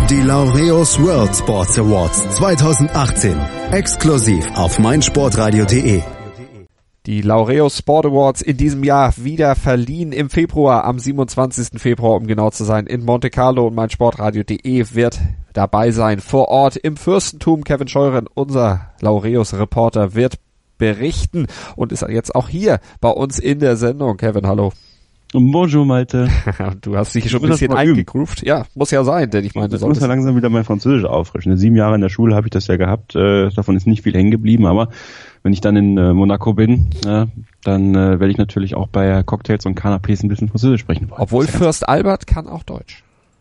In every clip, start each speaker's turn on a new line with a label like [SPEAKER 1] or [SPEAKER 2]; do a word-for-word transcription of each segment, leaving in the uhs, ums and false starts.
[SPEAKER 1] Die Laureus World Sports Awards zwanzig achtzehn. Exklusiv auf meinsportradio punkt de.
[SPEAKER 2] Die Laureus Sport Awards in diesem Jahr wieder verliehen im Februar, am siebenundzwanzigsten Februar, um genau zu sein, in Monte Carlo, und meinsportradio punkt de wird dabei sein. Vor Ort im Fürstentum. Kevin Scheuren, unser Laureus-Reporter, wird berichten und ist jetzt auch hier bei uns in der Sendung. Kevin, hallo.
[SPEAKER 3] Bonjour, Malte.
[SPEAKER 2] Du hast dich schon ein bisschen eingegroovt. Ja, muss ja sein, denn ich meine,
[SPEAKER 3] ich muss ja langsam wieder mein Französisch auffrischen. Sieben Jahre in der Schule habe ich das ja gehabt. Äh, davon ist nicht viel hängen geblieben, aber wenn ich dann in äh, Monaco bin, äh, dann äh, werde ich natürlich auch bei Cocktails und Canapés ein bisschen Französisch sprechen wollen.
[SPEAKER 2] Obwohl Fürst Albert kann auch Deutsch.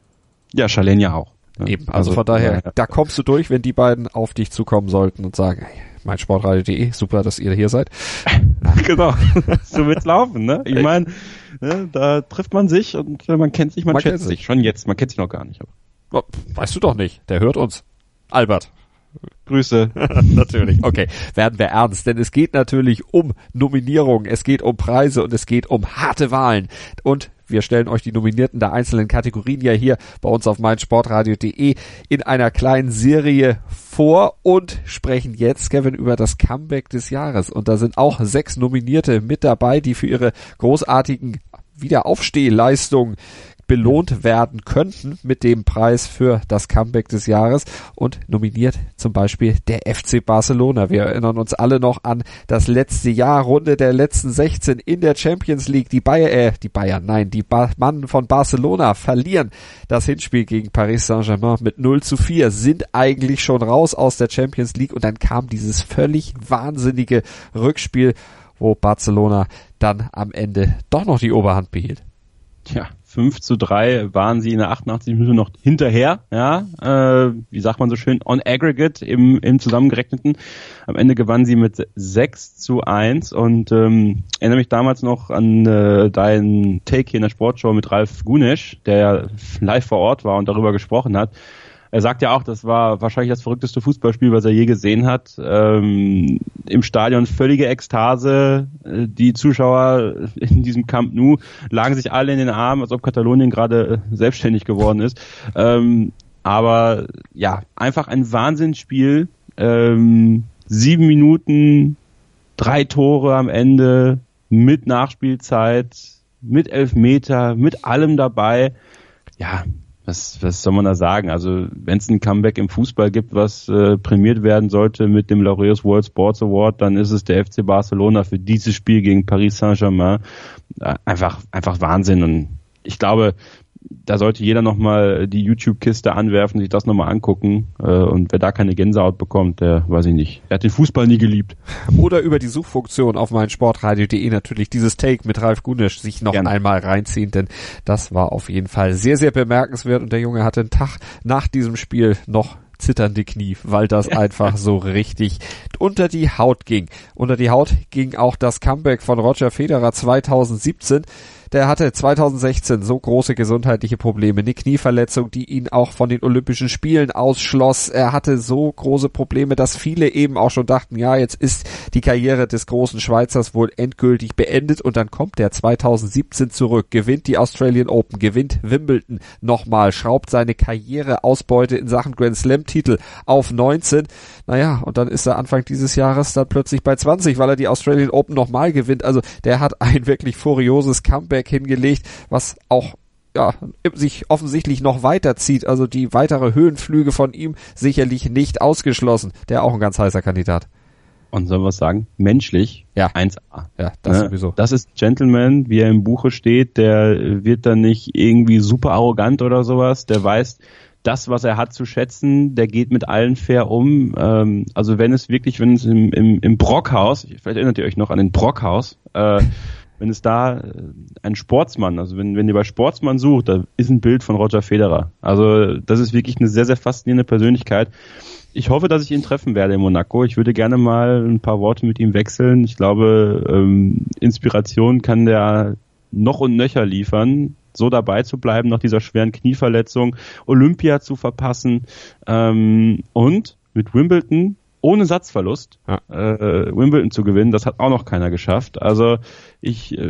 [SPEAKER 3] Ja, Charlene ja auch.
[SPEAKER 2] Ja. Eben, also, also von daher, ja, da kommst du durch, wenn die beiden auf dich zukommen sollten und sagen, hey, meinsportradio punkt de, super, dass ihr hier seid.
[SPEAKER 3] Genau, so wird's laufen, ne? Ich meine, ne, da trifft man sich und man kennt sich, man, man schätzt sich. Schon jetzt, man kennt sich noch gar nicht.
[SPEAKER 2] Aber. Weißt du doch nicht, der hört uns. Albert.
[SPEAKER 3] Grüße.
[SPEAKER 2] Natürlich, okay. Werden wir ernst, denn es geht natürlich um Nominierungen, es geht um Preise und es geht um harte Wahlen. Und wir stellen euch die Nominierten der einzelnen Kategorien ja hier bei uns auf meinsportradio punkt de in einer kleinen Serie vor und sprechen jetzt, Kevin, über das Comeback des Jahres. Und da sind auch sechs Nominierte mit dabei, die für ihre großartigen Wiederaufstehleistungen belohnt werden könnten mit dem Preis für das Comeback des Jahres, und nominiert zum Beispiel der F C Barcelona. Wir erinnern uns alle noch an das letzte Jahr, Runde der letzten sechzehn in der Champions League. Die Bayern, äh, die Bayern, nein, die ba- Mannen von Barcelona verlieren das Hinspiel gegen Paris Saint-Germain mit null zu vier, sind eigentlich schon raus aus der Champions League, und dann kam dieses völlig wahnsinnige Rückspiel, wo Barcelona dann am Ende doch noch die Oberhand behielt.
[SPEAKER 3] Tja, fünf zu drei waren sie in der achtundachtzigsten Minute noch hinterher, ja, äh, wie sagt man so schön, on aggregate im, im Zusammengerechneten. Am Ende gewannen sie mit sechs zu eins, und ähm, erinnere mich damals noch an äh, deinen Take hier in der Sportshow mit Ralf Gunesch, der ja live vor Ort war und darüber gesprochen hat. Er sagt ja auch, das war wahrscheinlich das verrückteste Fußballspiel, was er je gesehen hat. Ähm, im Stadion völlige Ekstase. Die Zuschauer in diesem Camp Nou lagen sich alle in den Armen, als ob Katalonien gerade selbstständig geworden ist. Ähm, aber ja, einfach ein Wahnsinnsspiel. Ähm, sieben Minuten, drei Tore am Ende, mit Nachspielzeit, mit Elfmeter, mit allem dabei. Ja, Was, was soll man da sagen? Also wenn es ein Comeback im Fußball gibt, was äh, prämiert werden sollte mit dem Laureus World Sports Award, dann ist es der F C Barcelona für dieses Spiel gegen Paris Saint-Germain. Äh, einfach, einfach Wahnsinn. Und ich glaube, da sollte jeder nochmal die YouTube-Kiste anwerfen, sich das nochmal angucken. Äh, und wer da keine Gänsehaut bekommt, der weiß ich nicht. Er hat den Fußball nie geliebt.
[SPEAKER 2] Oder über die Suchfunktion auf meinsportradio punkt de natürlich dieses Take mit Ralf Gunesch sich noch Gerne. einmal reinziehen, denn das war auf jeden Fall sehr, sehr bemerkenswert, und der Junge hatte einen Tag nach diesem Spiel noch zitternde Knie, weil das ja. einfach so richtig unter die Haut ging. Unter die Haut ging auch das Comeback von Roger Federer zweitausendsiebzehn. Der hatte zweitausendsechzehn so große gesundheitliche Probleme, eine Knieverletzung, die ihn auch von den Olympischen Spielen ausschloss. Er hatte so große Probleme, dass viele eben auch schon dachten, ja, jetzt ist die Karriere des großen Schweizers wohl endgültig beendet, und dann kommt der zweitausendsiebzehn zurück, gewinnt die Australian Open, gewinnt Wimbledon nochmal, schraubt seine Karriereausbeute in Sachen Grand Slam Titel auf neunzehn. Naja, und dann ist er Anfang dieses Jahres dann plötzlich bei zwanzig, weil er die Australian Open nochmal gewinnt. Also der hat ein wirklich furioses Comeback hingelegt, was auch ja sich offensichtlich noch weiterzieht. Also die weitere Höhenflüge von ihm sicherlich nicht ausgeschlossen. Der auch ein ganz heißer Kandidat.
[SPEAKER 3] Und sollen wir was sagen? Menschlich,
[SPEAKER 2] ja.
[SPEAKER 3] eins A.
[SPEAKER 2] Ja, das ja, sowieso.
[SPEAKER 3] Das ist Gentleman, wie er im Buche steht. Der wird dann nicht irgendwie super arrogant oder sowas. Der weiß, das, was er hat, zu schätzen, der geht mit allen fair um. Ähm, also wenn es wirklich, wenn es im, im, im Brockhaus, vielleicht erinnert ihr euch noch an den Brockhaus, äh, wenn es da ein Sportsmann, also wenn, wenn ihr bei Sportsmann sucht, da ist ein Bild von Roger Federer. Also das ist wirklich eine sehr, sehr faszinierende Persönlichkeit. Ich hoffe, dass ich ihn treffen werde in Monaco. Ich würde gerne mal ein paar Worte mit ihm wechseln. Ich glaube, ähm, Inspiration kann der noch und nöcher liefern, so dabei zu bleiben nach dieser schweren Knieverletzung, Olympia zu verpassen, ähm, und mit Wimbledon ohne Satzverlust ja. äh, Wimbledon zu gewinnen. Das hat auch noch keiner geschafft. Also ich äh,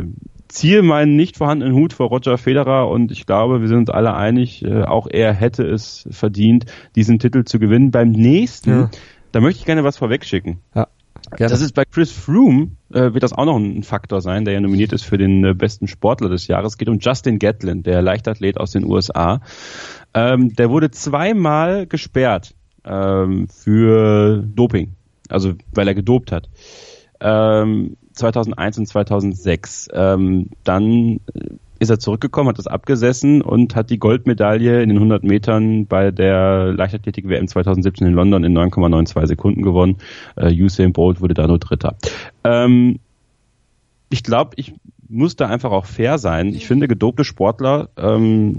[SPEAKER 3] ziehe meinen nicht vorhandenen Hut vor Roger Federer und ich glaube, wir sind uns alle einig, äh, auch er hätte es verdient, diesen Titel zu gewinnen. Beim nächsten, ja. da möchte ich gerne was vorwegschicken. Ja. Gerne. Das ist bei Chris Froome, äh, wird das auch noch ein Faktor sein, der ja nominiert ist für den äh, besten Sportler des Jahres. Es geht um Justin Gatlin, der Leichtathlet aus den U S A. Ähm, der wurde zweimal gesperrt ähm, für Doping, also weil er gedopt hat. Ähm, zweitausendeins und zweitausendsechs. Ähm, dann ist er zurückgekommen, hat das abgesessen und hat die Goldmedaille in den hundert Metern bei der Leichtathletik-W M zweitausendsiebzehn in London in neun Komma zweiundneunzig Sekunden gewonnen. Äh, Usain Bolt wurde da nur Dritter. Ähm, ich glaube, ich muss da einfach auch fair sein. Ich finde, gedopte Sportler ähm,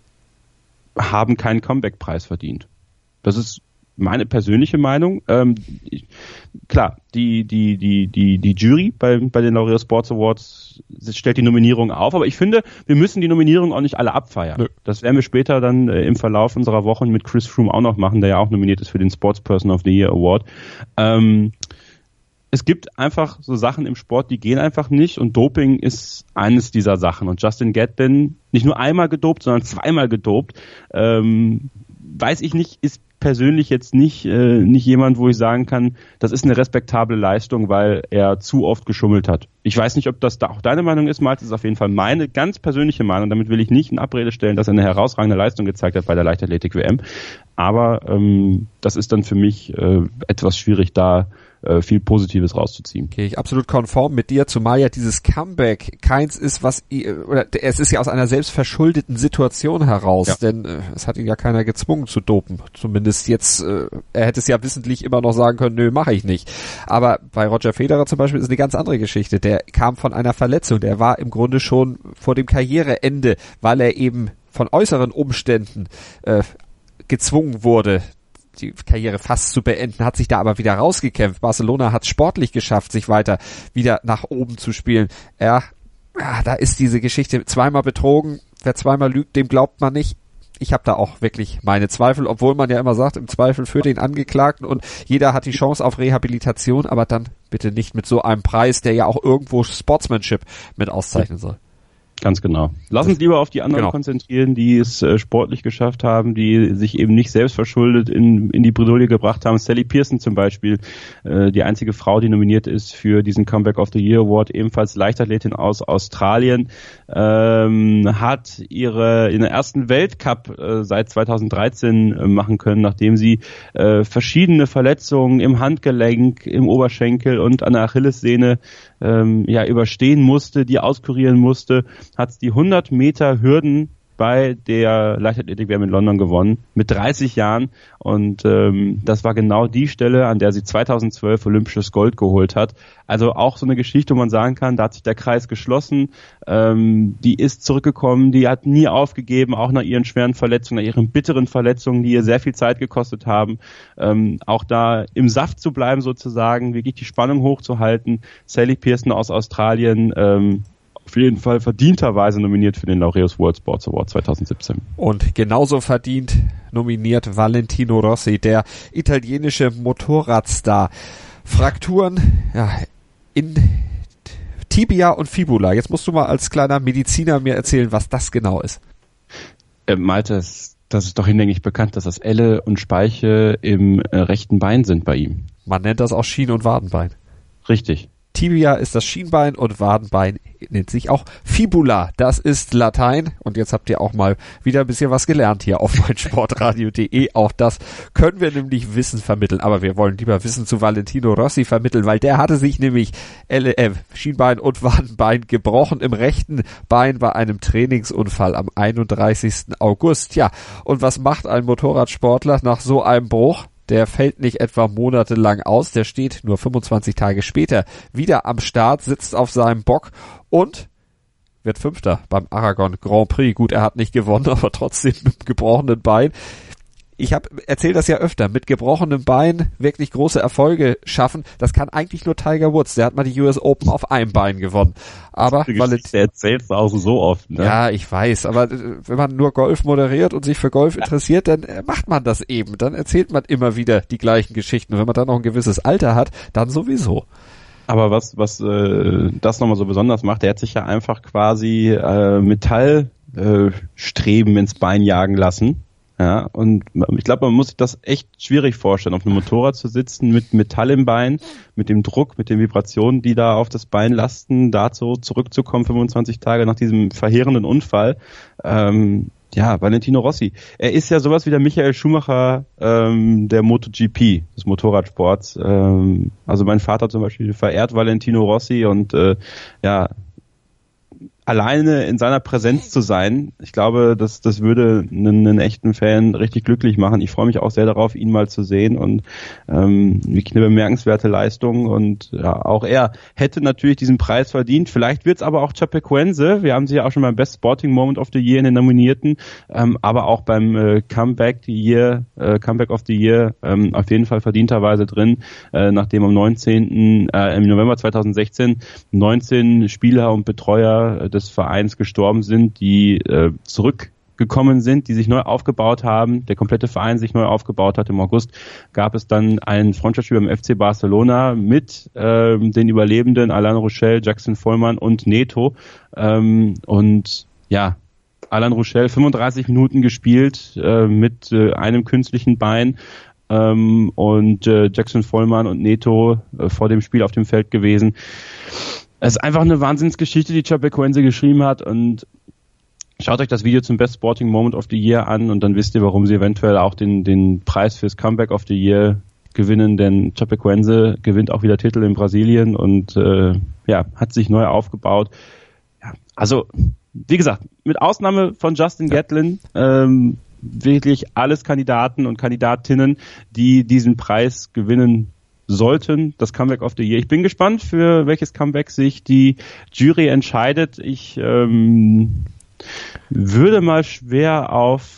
[SPEAKER 3] haben keinen Comeback-Preis verdient. Das ist meine persönliche Meinung. Ähm, ich, klar, die die die die die Jury bei bei den Laureus Sports Awards stellt die Nominierung auf, aber ich finde, wir müssen die Nominierung auch nicht alle abfeiern. Nö. Das werden wir später dann äh, im Verlauf unserer Wochen mit Chris Froome auch noch machen, der ja auch nominiert ist für den Sportsperson of the Year Award. Ähm, es gibt einfach so Sachen im Sport, die gehen einfach nicht und Doping ist eines dieser Sachen. Und Justin Gatlin, nicht nur einmal gedopt, sondern zweimal gedopt, ähm, weiß ich nicht, ist persönlich jetzt nicht äh, nicht jemand, wo ich sagen kann, das ist eine respektable Leistung, weil er zu oft geschummelt hat. Ich weiß nicht, ob das da auch deine Meinung ist, Malte, das ist auf jeden Fall meine ganz persönliche Meinung. Damit will ich nicht in Abrede stellen, dass er eine herausragende Leistung gezeigt hat bei der Leichtathletik-W M. Aber ähm, das ist dann für mich äh, etwas schwierig, da äh, viel Positives rauszuziehen.
[SPEAKER 2] Okay, ich absolut konform mit dir, zumal ja dieses Comeback keins ist, was oder es ist ja aus einer selbstverschuldeten Situation heraus, ja. denn äh, es hat ihn ja keiner gezwungen zu dopen. Zumindest jetzt, äh, er hätte es ja wissentlich immer noch sagen können, nö, mache ich nicht. Aber bei Roger Federer zum Beispiel ist eine ganz andere Geschichte. Der kam von einer Verletzung, der war im Grunde schon vor dem Karriereende, weil er eben von äußeren Umständen äh, gezwungen wurde, die Karriere fast zu beenden, hat sich da aber wieder rausgekämpft. Barcelona hat sportlich geschafft, sich weiter wieder nach oben zu spielen. Ja, ja, da ist diese Geschichte zweimal betrogen. Wer zweimal lügt, dem glaubt man nicht. Ich habe da auch wirklich meine Zweifel, obwohl man ja immer sagt, im Zweifel für den Angeklagten und jeder hat die Chance auf Rehabilitation, aber dann bitte nicht mit so einem Preis, der ja auch irgendwo Sportsmanship mit auszeichnen soll.
[SPEAKER 3] Ganz genau. Lass uns lieber auf die anderen genau. konzentrieren, die es äh, sportlich geschafft haben, die sich eben nicht selbst verschuldet in, in die Bredouille gebracht haben. Sally Pearson zum Beispiel, äh, die einzige Frau, die nominiert ist für diesen Comeback of the Year Award, ebenfalls Leichtathletin aus Australien, ähm, hat ihre in der ersten Weltcup äh, seit zweitausenddreizehn äh, machen können, nachdem sie äh, verschiedene Verletzungen im Handgelenk, im Oberschenkel und an der Achillessehne ähm, ja überstehen musste, die auskurieren musste, hat die hundert Meter Hürden bei der Leichtathletik-W M in London gewonnen, mit dreißig Jahren. Und ähm, das war genau die Stelle, an der sie zweitausendzwölf olympisches Gold geholt hat. Also auch so eine Geschichte, wo man sagen kann, da hat sich der Kreis geschlossen. Ähm, die ist zurückgekommen, die hat nie aufgegeben, auch nach ihren schweren Verletzungen, nach ihren bitteren Verletzungen, die ihr sehr viel Zeit gekostet haben. Ähm, auch da im Saft zu bleiben sozusagen, wirklich die Spannung hochzuhalten. Sally Pearson aus Australien, ähm, auf jeden Fall verdienterweise nominiert für den Laureus World Sports Award zweitausendsiebzehn.
[SPEAKER 2] Und genauso verdient nominiert Valentino Rossi, der italienische Motorradstar. Frakturen ja, in Tibia und Fibula. Jetzt musst du mal als kleiner Mediziner mir erzählen, was das genau ist.
[SPEAKER 3] Äh, Malte, das, das ist doch hinlänglich bekannt, dass das Elle und Speiche im äh, rechten Bein sind bei ihm.
[SPEAKER 2] Man nennt das auch Schien- und Wadenbein.
[SPEAKER 3] Richtig.
[SPEAKER 2] Tibia ist das Schienbein und Wadenbein nennt sich auch Fibula. Das ist Latein und jetzt habt ihr auch mal wieder ein bisschen was gelernt hier auf meinsportradio punkt de. Auch das können wir nämlich Wissen vermitteln, aber wir wollen lieber Wissen zu Valentino Rossi vermitteln, weil der hatte sich nämlich L F, Schienbein und Wadenbein gebrochen im rechten Bein bei einem Trainingsunfall am einunddreißigsten August. Ja, und was macht ein Motorradsportler nach so einem Bruch? Der fällt nicht etwa monatelang aus, der steht nur fünfundzwanzig Tage später wieder am Start, sitzt auf seinem Bock und wird Fünfter beim Aragon Grand Prix. Gut, er hat nicht gewonnen, aber trotzdem mit dem gebrochenen Bein. Ich habe erzähle das ja öfter, mit gebrochenem Bein wirklich große Erfolge schaffen. Das kann eigentlich nur Tiger Woods. Der hat mal die U S Open auf einem Bein gewonnen. Aber
[SPEAKER 3] weil es erzählt auch so oft. Ne?
[SPEAKER 2] Ja, ich weiß. Aber wenn man nur Golf moderiert und sich für Golf interessiert, dann macht man das eben. Dann erzählt man immer wieder die gleichen Geschichten. Und wenn man dann noch ein gewisses Alter hat, dann sowieso.
[SPEAKER 3] Aber was was äh, das nochmal so besonders macht, er hat sich ja einfach quasi äh, Metallstreben äh, ins Bein jagen lassen. Ja, und ich glaube, man muss sich das echt schwierig vorstellen, auf einem Motorrad zu sitzen mit Metall im Bein, mit dem Druck, mit den Vibrationen, die da auf das Bein lasten, dazu zurückzukommen, fünfundzwanzig Tage nach diesem verheerenden Unfall. Ähm, ja, Valentino Rossi. Er ist ja sowas wie der Michael Schumacher ähm, der MotoGP, des Motorradsports. Ähm, also mein Vater zum Beispiel verehrt Valentino Rossi und äh, ja, alleine in seiner Präsenz zu sein, ich glaube, das, das würde einen, einen echten Fan richtig glücklich machen. Ich freue mich auch sehr darauf, ihn mal zu sehen und ähm, wirklich eine bemerkenswerte Leistung und ja, auch er hätte natürlich diesen Preis verdient. Vielleicht wird es aber auch Chapecoense. Wir haben sie ja auch schon beim Best Sporting Moment of the Year in den Nominierten, ähm, aber auch beim äh, Comeback the Year, äh, Comeback of the Year ähm, auf jeden Fall verdienterweise drin, äh, nachdem am neunzehnten Äh, im November zweitausendsechzehn neunzehn Spieler und Betreuer äh, des Vereins gestorben sind, die äh, zurückgekommen sind, die sich neu aufgebaut haben, der komplette Verein sich neu aufgebaut hat. Im August gab es dann ein Freundschaftsspiel beim F C Barcelona mit ähm, den Überlebenden Alain Rouchel, Jackson Vollmann und Neto. Ähm, und ja, Alain Rouchel fünfunddreißig Minuten gespielt äh, mit äh, einem künstlichen Bein. Ähm, und äh, Jackson Vollmann und Neto äh, vor dem Spiel auf dem Feld gewesen. Es ist einfach eine Wahnsinnsgeschichte, die Chapecoense geschrieben hat und schaut euch das Video zum Best Sporting Moment of the Year an und dann wisst ihr, warum sie eventuell auch den, den Preis fürs Comeback of the Year gewinnen, denn Chapecoense gewinnt auch wieder Titel in Brasilien und äh, ja, hat sich neu aufgebaut. Ja, also, wie gesagt, mit Ausnahme von Justin Gatlin, ähm, wirklich alles Kandidaten und Kandidatinnen, die diesen Preis gewinnen sollten, das Comeback of the Year. Ich bin gespannt, für welches Comeback sich die Jury entscheidet. Ich ähm, würde mal schwer auf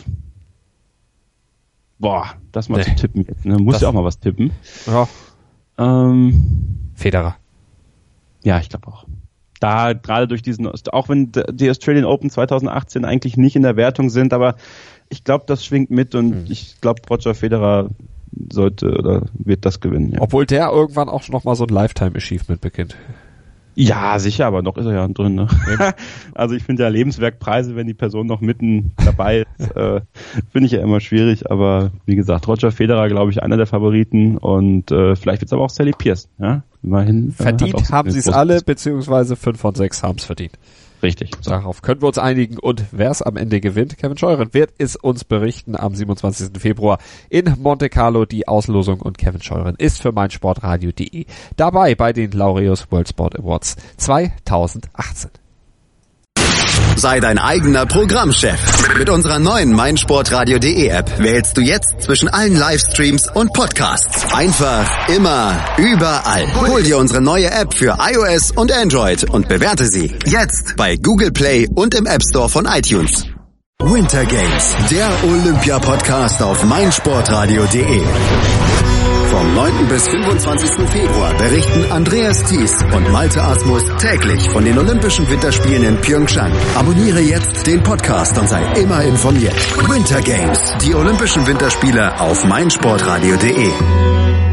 [SPEAKER 3] boah, das mal nee. zu tippen jetzt. Ne? Muss ja auch mal was tippen.
[SPEAKER 2] Ja.
[SPEAKER 3] Ähm,
[SPEAKER 2] Federer.
[SPEAKER 3] Ja, ich glaube auch. Da gerade durch diesen, auch wenn die Australian Open zweitausendachtzehn eigentlich nicht in der Wertung sind, aber ich glaube, das schwingt mit und hm. ich glaube, Roger Federer sollte oder wird das gewinnen. Ja.
[SPEAKER 2] Obwohl der irgendwann auch noch mal so ein Lifetime-Achievement beginnt.
[SPEAKER 3] Ja, sicher, aber noch ist er ja drin. Ne? Also ich finde ja Lebenswerkpreise, wenn die Person noch mitten dabei ist, äh, finde ich ja immer schwierig. Aber wie gesagt, Roger Federer, glaube ich, einer der Favoriten und äh, vielleicht wird es aber auch Sally Pierce. Ja? Immerhin.
[SPEAKER 2] Verdient äh, haben sie es alle, beziehungsweise fünf von sechs haben es verdient.
[SPEAKER 3] Richtig.
[SPEAKER 2] So. Darauf können wir uns einigen. Und wer es am Ende gewinnt, Kevin Scheuren, wird es uns berichten am siebenundzwanzigsten Februar in Monte Carlo, die Auslosung. Und Kevin Scheuren ist für meinsportradio punkt de dabei bei den Laureus World Sport Awards zweitausendachtzehn.
[SPEAKER 1] Sei dein eigener Programmchef. Mit unserer neuen meinsportradio punkt de App wählst du jetzt zwischen allen Livestreams und Podcasts. Einfach, immer, überall. Hol dir unsere neue App für iOS und Android und bewerte sie jetzt bei Google Play und im App Store von iTunes. Winter Games, der Olympia-Podcast auf meinsportradio punkt de. Vom neunten bis fünfundzwanzigsten Februar berichten Andreas Thies und Malte Asmus täglich von den Olympischen Winterspielen in Pyeongchang. Abonniere jetzt den Podcast und sei immer informiert. Winter Games, die Olympischen Winterspiele auf meinsportradio punkt de.